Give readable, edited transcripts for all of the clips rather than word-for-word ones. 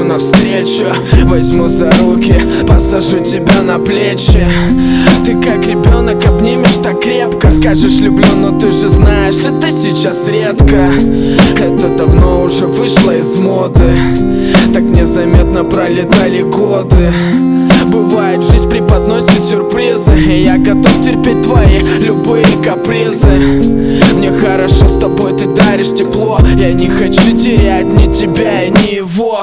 навстречу, возьму за руки, посажу тебя на плечи. Ты как ребенок обнимешь так крепко, скажешь люблю, но ты же знаешь, это сейчас редко. Это давно уже вышло из моды, так незаметно пролетали годы. Бывает, жизнь преподносит сюрпризы, и я готов терпеть твои любые капризы. Мне хорошо с тобой, ты даришь тепло, я не хочу терять ни тебя и ни его.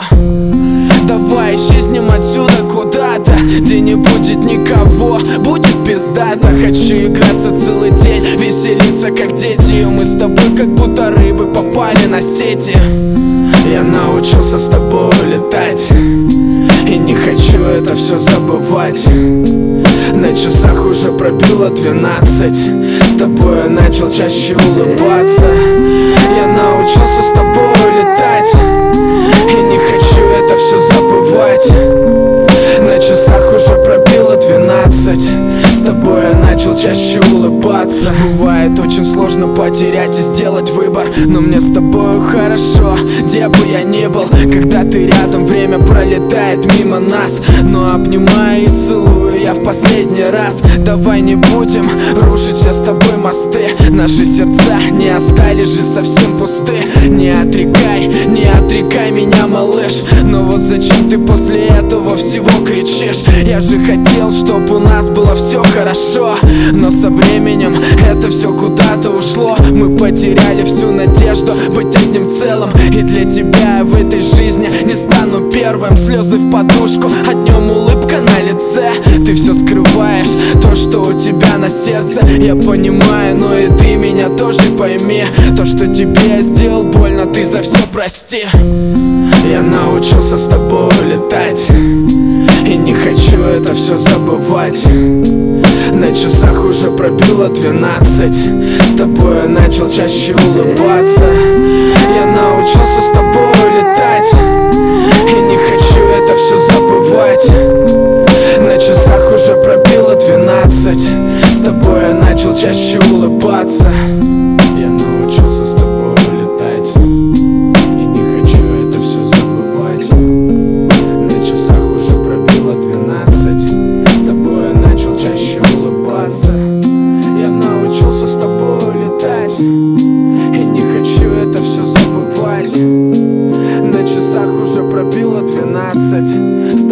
Давай исчезнем отсюда куда-то, где не будет никого, будет пиздато. Хочу играться целый день, веселиться как дети, и мы с тобой как будто рыбы попали на сети. Я научился с тобой летать, и не хочу это все забывать. На часах уже пробило 12, с тобой я начал чаще улыбаться. Я научился с тобой летать, и не хочу это все забывать. На часах уже пробило 12, с тобой я начал чаще улыбаться. Бывает очень сложно потерять и сделать выбор, но мне с тобою хорошо, где бы я ни был. Когда ты рядом, время пролетает мимо нас, но обнимаю и целую я в последний раз. Давай не будем рушить все с тобой мосты, наши сердца не остались же совсем пусты. Не отрекай меня, малыш, но вот зачем ты после этого всего кричишь? Я же хотел, чтобы у нас было все хорошо, но со временем это все куда-то ушло. Мы потеряли всю надежду быть одним целым, и для тебя в этой жизни не стану первым. Слезы в подушку, а днем улыбка на лице. Ты все скрываешь, то, что у тебя на сердце, я понимаю, но и ты меня тоже пойми. То, что тебе я сделал больно, ты за все прости. Я научился с тобой летать, и не хочу это все забывать. На часах уже пробило 12, с тобой я начал чаще улыбаться. Я научился с тобой летать, и не хочу это все забывать. На часах уже пробило 12, с тобой я начал чаще улыбаться. Я научился с тобой летать, и не хочу это все забывать. На часах уже пробило 12, с тобой я начал чаще улыбаться. Я научился с тобой летать, и не хочу это все забывать. На часах уже пробило 12.